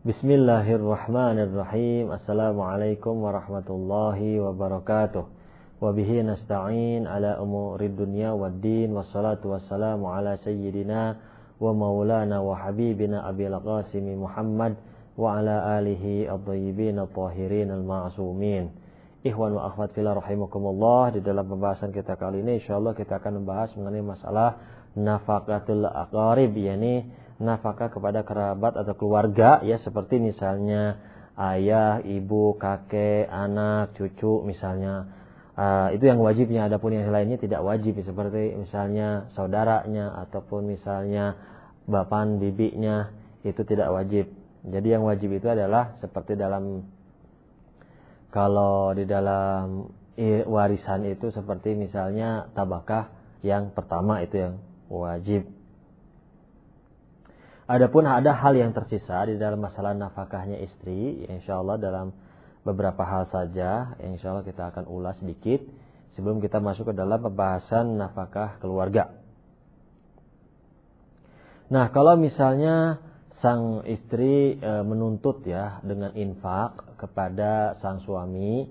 Bismillahirrahmanirrahim. Assalamualaikum warahmatullahi wabarakatuh. Wabihi nasta'in ala umurid dunya waddin. Wassalatu wassalamu ala sayyidina wa maulana wa habibina abil qasimi Muhammad wa ala alihi at-tayyibin at-tahirin al-ma'sumin. Ikhwan wa akhwat fillah rahimakumullah. Di dalam pembahasan kita kali ini insyaallah kita akan membahas mengenai masalah nafaqatul aqarib, yakni nafkah kepada kerabat atau keluarga, ya, seperti misalnya ayah, ibu, kakek, anak, cucu misalnya. Itu yang wajibnya, adapun yang lainnya tidak wajib, seperti misalnya saudaranya ataupun misalnya bapan bibinya, itu tidak wajib. Jadi yang wajib itu adalah seperti kalau di dalam warisan itu seperti misalnya tabakah yang pertama, itu yang wajib. Adapun ada hal yang tersisa di dalam masalah nafkahnya istri, insyaallah dalam beberapa hal saja, insyaallah kita akan ulas sedikit sebelum kita masuk ke dalam pembahasan nafkah keluarga. Nah, kalau misalnya sang istri menuntut, ya, dengan infak kepada sang suami,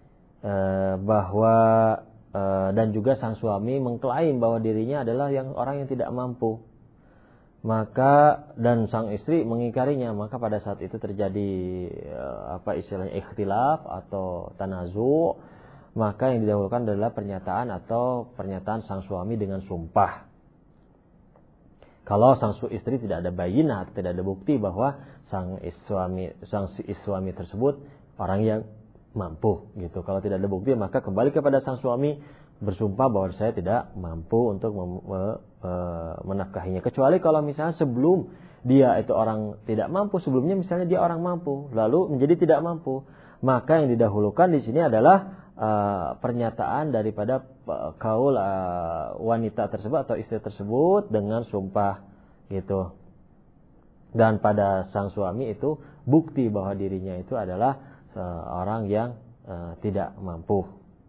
bahwa dan juga sang suami mengklaim bahwa dirinya adalah orang yang tidak mampu, maka dan sang istri mengingkarinya, maka pada saat itu terjadi istilahnya ikhtilaf atau tanazu, maka yang didahulukan adalah pernyataan sang suami dengan sumpah. Kalau sang istri tidak ada bayinah, tidak ada bukti bahwa sang suami tersebut orang yang mampu, gitu. Kalau tidak ada bukti, maka kembali kepada sang suami bersumpah bahwa saya tidak mampu untuk menafkahinya. Kecuali kalau misalnya sebelum dia itu orang tidak mampu, sebelumnya misalnya dia orang mampu, lalu menjadi tidak mampu, maka yang didahulukan di sini adalah pernyataan daripada kaul wanita tersebut atau istri tersebut dengan sumpah, gitu. Dan pada sang suami itu bukti bahwa dirinya itu adalah orang yang tidak mampu.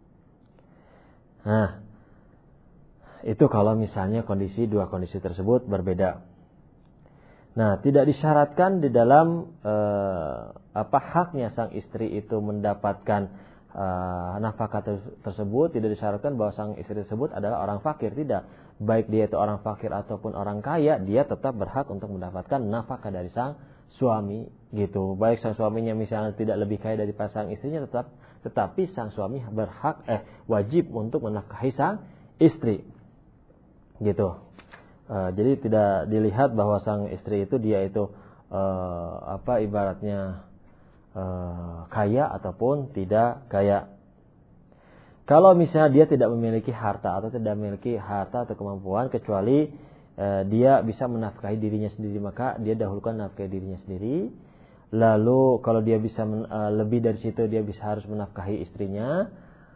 Nah, itu kalau misalnya dua kondisi tersebut berbeda. Nah, tidak disyaratkan di dalam haknya sang istri itu mendapatkan nafkah tersebut, tidak disyaratkan bahwa sang istri tersebut adalah orang fakir, tidak. Baik dia itu orang fakir ataupun orang kaya, dia tetap berhak untuk mendapatkan nafkah dari sang suami, gitu. Baik sang suaminya misalnya tidak lebih kaya daripada sang istrinya, tetapi sang suami wajib untuk menafkahi sang istri, gitu. Jadi tidak dilihat bahwa sang istri itu dia itu ibaratnya kaya ataupun tidak kaya. Kalau misalnya dia tidak memiliki harta atau kemampuan, kecuali dia bisa menafkahi dirinya sendiri, maka dia dahulukan nafkahi dirinya sendiri. Lalu kalau dia bisa lebih dari situ, dia harus menafkahi istrinya.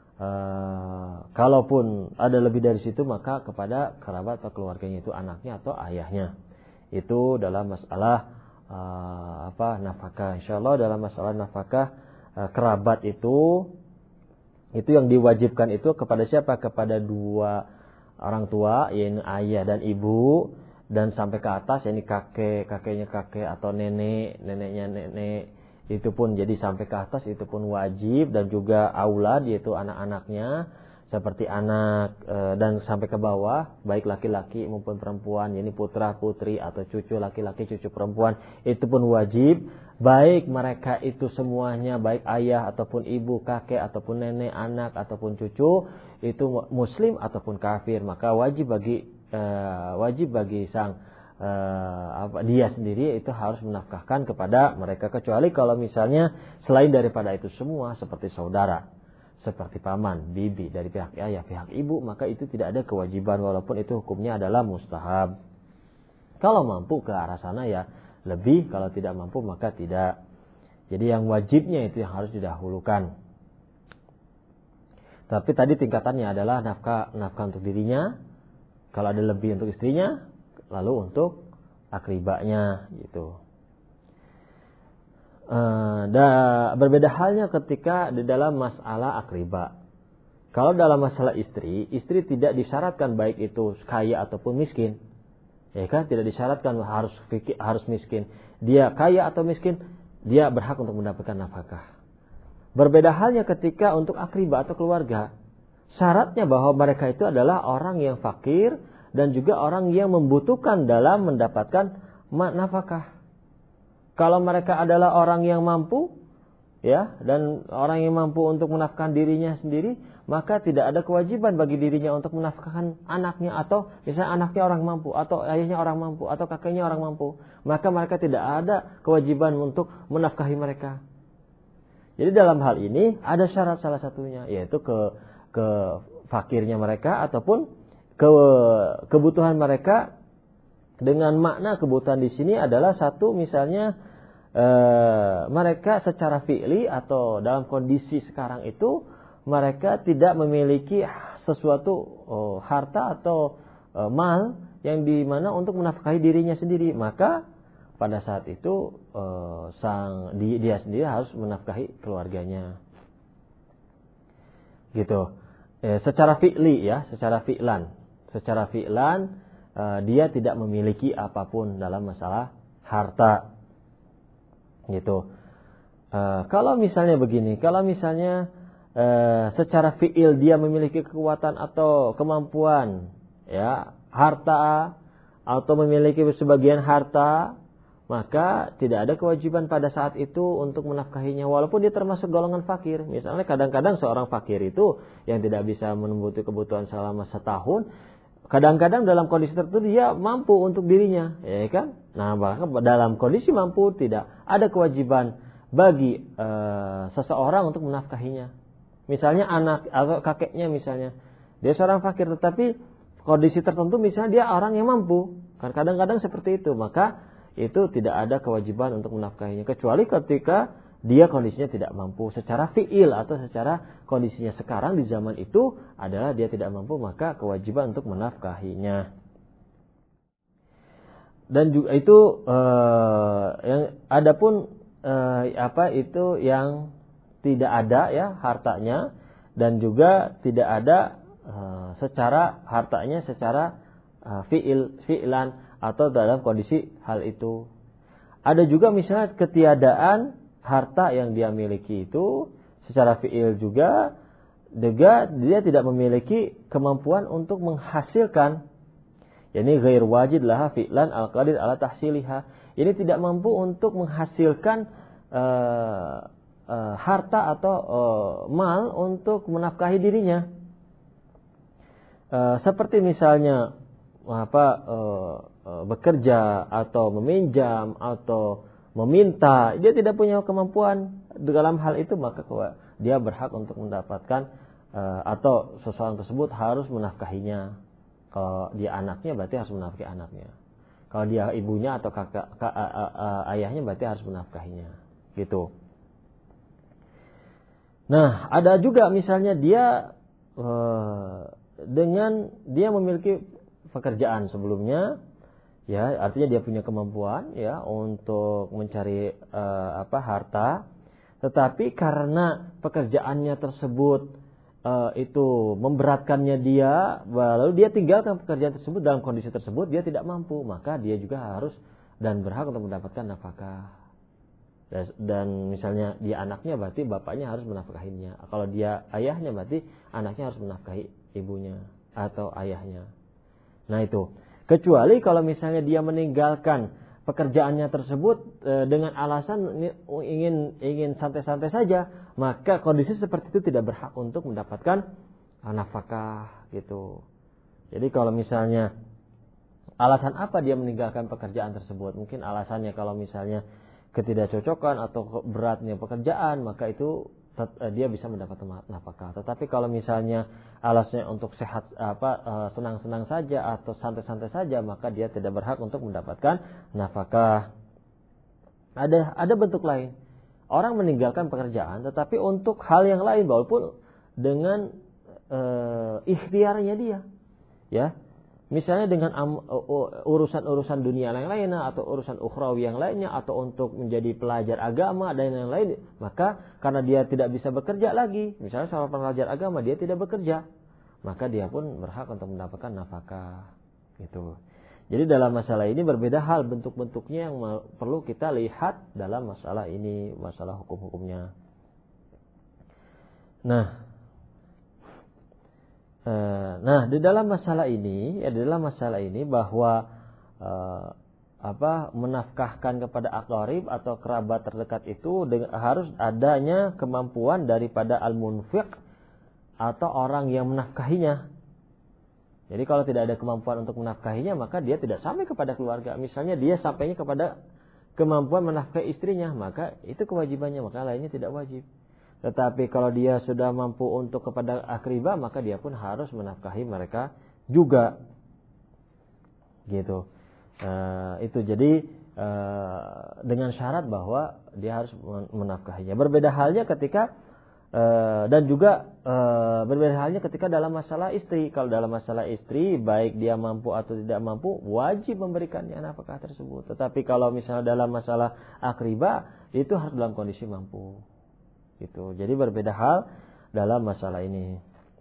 Kalaupun ada lebih dari situ, maka kepada kerabat atau keluarganya, itu anaknya atau ayahnya. Itu dalam masalah nafkah. Insyaallah dalam masalah nafkah kerabat itu yang diwajibkan itu kepada siapa? Kepada dua orang tua, yaitu ayah dan ibu, dan sampai ke atas, yakni kakeknya kakek atau neneknya nenek, itu pun jadi sampai ke atas itu pun wajib, dan juga aulad, yaitu anak-anaknya seperti anak, dan sampai ke bawah baik laki-laki maupun perempuan, yakni putra putri atau cucu laki-laki cucu perempuan, itu pun wajib, baik mereka itu semuanya, baik ayah ataupun ibu, kakek ataupun nenek, anak ataupun cucu, itu muslim ataupun kafir, maka wajib bagi sang dia sendiri itu harus menafkahkan kepada mereka, kecuali kalau misalnya selain daripada itu semua seperti saudara, seperti paman, bibi dari pihak ayah, pihak ibu, maka itu tidak ada kewajiban, walaupun itu hukumnya adalah mustahab. Kalau mampu ke arah sana ya lebih, kalau tidak mampu maka tidak. Jadi yang wajibnya itu yang harus didahulukan. Tapi tadi tingkatannya adalah nafkah untuk dirinya, kalau ada lebih untuk istrinya, lalu untuk akribanya, gitu. Berbeda halnya ketika di dalam masalah akriba. Kalau dalam masalah istri tidak disyaratkan baik itu kaya ataupun miskin. Ya kan, tidak disyaratkan harus miskin. Dia kaya atau miskin, dia berhak untuk mendapatkan nafkah. Berbeda halnya ketika untuk akribah atau keluarga. Syaratnya bahwa mereka itu adalah orang yang fakir dan juga orang yang membutuhkan dalam mendapatkan nafkah. Kalau mereka adalah orang yang mampu, ya, dan orang yang mampu untuk menafkahkan dirinya sendiri, maka tidak ada kewajiban bagi dirinya untuk menafkahkan anaknya, atau misalnya anaknya orang mampu, atau ayahnya orang mampu, atau kakeknya orang mampu, maka mereka tidak ada kewajiban untuk menafkahi mereka. Jadi dalam hal ini ada syarat salah satunya, yaitu ke fakirnya mereka ataupun kebutuhan mereka. Dengan makna kebutuhan di sini adalah satu, misalnya mereka secara fi'li atau dalam kondisi sekarang itu mereka tidak memiliki sesuatu harta atau mal yang dimana untuk menafkahi dirinya sendiri, maka pada saat itu dia sendiri harus menafkahi keluarganya. Gitu. Secara fi'li ya, secara fi'lan dia tidak memiliki apapun dalam masalah harta. Gitu. Kalau misalnya begini, kalau misalnya secara fi'il dia memiliki kekuatan atau kemampuan, ya, harta atau memiliki sebagian harta, maka tidak ada kewajiban pada saat itu untuk menafkahinya walaupun dia termasuk golongan fakir. Misalnya kadang-kadang seorang fakir itu yang tidak bisa memenuhi kebutuhan selama setahun, kadang-kadang dalam kondisi tertentu dia mampu untuk dirinya, ya kan? Nah, bahkan dalam kondisi mampu tidak ada kewajiban bagi seseorang untuk menafkahinya. Misalnya anak atau kakeknya, misalnya dia seorang fakir tetapi kondisi tertentu misalnya dia orang yang mampu, kan kadang-kadang seperti itu, maka itu tidak ada kewajiban untuk menafkahinya kecuali ketika dia kondisinya tidak mampu secara fi'il atau secara kondisinya sekarang di zaman itu adalah dia tidak mampu, maka kewajiban untuk menafkahinya. Dan juga itu yang adapun itu yang tidak ada ya hartanya, dan juga tidak ada secara hartanya secara fi'lan atau dalam kondisi hal itu. Ada juga misalnya ketiadaan harta yang dia miliki itu secara fi'il juga dia tidak memiliki kemampuan untuk menghasilkan, yakni ghair wajid laha fi'lan al-qadir ala tahsiliha. Ini tidak mampu untuk menghasilkan harta atau mal untuk menafkahi dirinya. Seperti misalnya bekerja atau meminjam atau meminta, dia tidak punya kemampuan dalam hal itu, maka dia berhak untuk mendapatkan atau seseorang tersebut harus menafkahinya. Kalau dia anaknya berarti harus menafkahi anaknya. Kalau dia ibunya atau ayahnya berarti harus menafkahinya. Gitu. Nah, ada juga misalnya dia dengan dia memiliki pekerjaan sebelumnya, ya, artinya dia punya kemampuan ya untuk mencari harta, tetapi karena pekerjaannya tersebut itu memberatkannya dia, lalu dia tinggalkan pekerjaan tersebut, dalam kondisi tersebut dia tidak mampu, maka dia juga harus dan berhak untuk mendapatkan nafkah. Dan misalnya dia anaknya berarti bapaknya harus menafkahinya. Kalau dia ayahnya berarti anaknya harus menafkahi ibunya atau ayahnya. Nah itu. Kecuali kalau misalnya dia meninggalkan pekerjaannya tersebut dengan alasan ingin santai-santai saja, maka kondisi seperti itu tidak berhak untuk mendapatkan nafkah gitu. Jadi kalau misalnya alasan apa dia meninggalkan pekerjaan tersebut? Mungkin alasannya kalau misalnya ketidakcocokan atau beratnya pekerjaan, maka itu dia bisa mendapat nafkah. Tetapi kalau misalnya alasnya untuk sehat senang-senang saja atau santai-santai saja, maka dia tidak berhak untuk mendapatkan nafkah. Ada bentuk lain. Orang meninggalkan pekerjaan tetapi untuk hal yang lain walaupun dengan ikhtiarnya dia. Ya. Misalnya dengan urusan-urusan dunia yang lainnya atau urusan ukhrawi yang lainnya atau untuk menjadi pelajar agama dan yang lain, maka karena dia tidak bisa bekerja lagi, misalnya seorang pelajar agama dia tidak bekerja, maka dia pun berhak untuk mendapatkan nafkah gitu. Jadi dalam masalah ini berbeda hal bentuk-bentuknya yang perlu kita lihat dalam masalah ini, masalah hukum-hukumnya. Nah, di dalam masalah ini bahwa menafkahkan kepada aqarib atau kerabat terdekat itu harus adanya kemampuan daripada al-munfiq atau orang yang menafkahinya. Jadi kalau tidak ada kemampuan untuk menafkahinya, maka dia tidak sampai kepada keluarga. Misalnya dia sampainya kepada kemampuan menafkahi istrinya, maka itu kewajibannya, maka lainnya tidak wajib. Tetapi kalau dia sudah mampu untuk kepada akribah, maka dia pun harus menafkahi mereka juga. Gitu. Itu jadi dengan syarat bahwa dia harus menafkahinya. Berbeda halnya ketika berbeda halnya ketika dalam masalah istri. Kalau dalam masalah istri, baik dia mampu atau tidak mampu, wajib memberikannya nafkah tersebut. Tetapi kalau misalnya dalam masalah akribah, itu harus dalam kondisi mampu. Gitu. Jadi berbeda hal dalam masalah ini.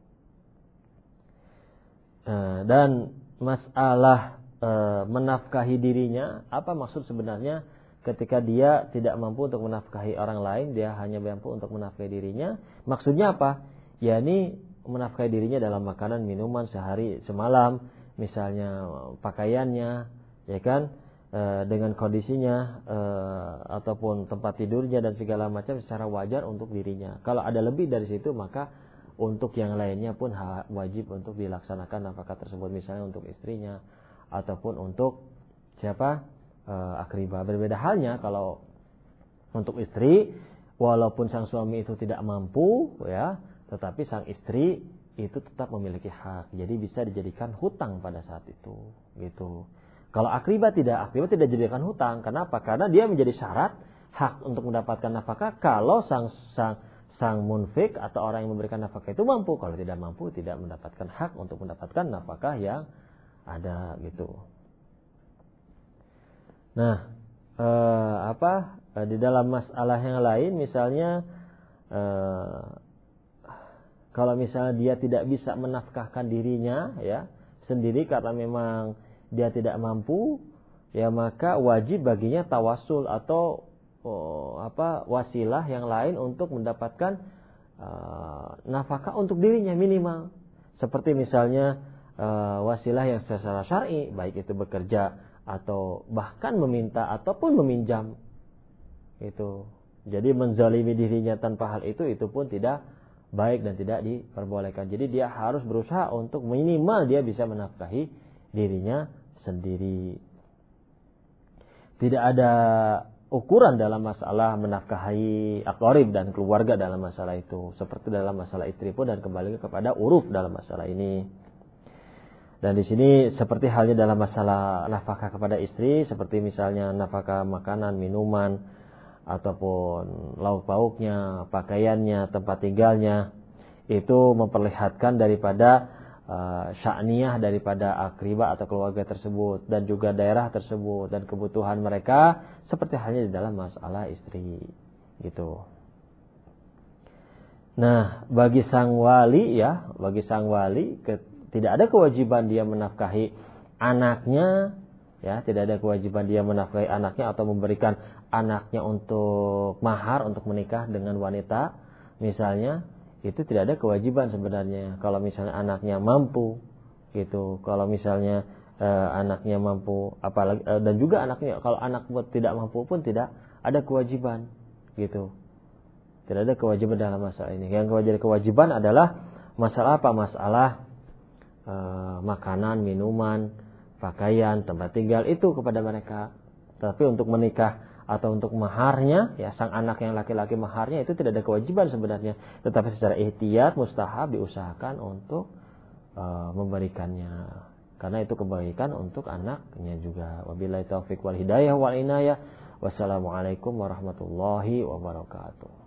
Dan masalah menafkahi dirinya, apa maksud sebenarnya ketika dia tidak mampu untuk menafkahi orang lain, dia hanya mampu untuk menafkahi dirinya? Maksudnya apa? yakni menafkahi dirinya dalam makanan, minuman sehari semalam, misalnya pakaiannya, ya kan, dengan kondisinya ataupun tempat tidurnya dan segala macam secara wajar untuk dirinya. Kalau ada lebih dari situ, maka untuk yang lainnya pun wajib untuk dilaksanakan nafkah tersebut, misalnya untuk istrinya ataupun untuk siapa, akribah. Berbeda halnya kalau untuk istri, walaupun sang suami itu tidak mampu, ya, tetapi sang istri itu tetap memiliki hak. Jadi bisa dijadikan hutang pada saat itu, gitu. Kalau akribah tidak dijadikan hutang. Kenapa? Karena dia menjadi syarat hak untuk mendapatkan nafkah kalau sang munfik atau orang yang memberikan nafkah itu mampu. Kalau tidak mampu, tidak mendapatkan hak untuk mendapatkan nafkah yang ada, gitu. Nah, di dalam masalah yang lain, misalnya kalau misalnya dia tidak bisa menafkahkan dirinya, ya, sendiri karena memang dia tidak mampu, ya, maka wajib baginya tawasul atau wasilah yang lain untuk mendapatkan nafkah untuk dirinya minimal. Seperti misalnya wasilah yang secara syar'i, baik itu bekerja atau bahkan meminta ataupun meminjam. Itu. Jadi menzalimi dirinya tanpa hal itu pun tidak baik dan tidak diperbolehkan. Jadi dia harus berusaha untuk minimal dia bisa menafkahi dirinya sendiri. Tidak ada ukuran dalam masalah menafkahi aqarib dan keluarga dalam masalah itu. Seperti dalam masalah istri pun, dan kembali kepada uruf dalam masalah ini. Dan di sini seperti halnya dalam masalah nafkah kepada istri, seperti misalnya nafkah makanan, minuman, ataupun lauk pauknya, pakaiannya, tempat tinggalnya, itu memperlihatkan daripada sya'niyah daripada akribah atau keluarga tersebut, dan juga daerah tersebut dan kebutuhan mereka, seperti halnya di dalam masalah istri, gitu. Nah, bagi sang wali, tidak ada kewajiban dia menafkahi anaknya, ya, tidak ada kewajiban dia menafkahi anaknya atau memberikan anaknya untuk mahar untuk menikah dengan wanita, misalnya. Itu tidak ada kewajiban sebenarnya. Kalau misalnya anaknya mampu, gitu. Kalau misalnya anaknya mampu, apalagi dan juga anaknya, kalau anak tidak mampu pun tidak ada kewajiban, gitu. Tidak ada kewajiban dalam masalah ini. Yang kewajiban adalah masalah apa? Masalah makanan, minuman, pakaian, tempat tinggal itu kepada mereka. Tapi untuk menikah atau untuk maharnya, ya, sang anak yang laki-laki maharnya itu tidak ada kewajiban sebenarnya, tetapi secara ihtiyat mustahab diusahakan untuk memberikannya, karena itu kebaikan untuk anaknya juga. Wabillahi taufiq wal hidayah wal inayah. Wassalamualaikum warahmatullahi wabarakatuh.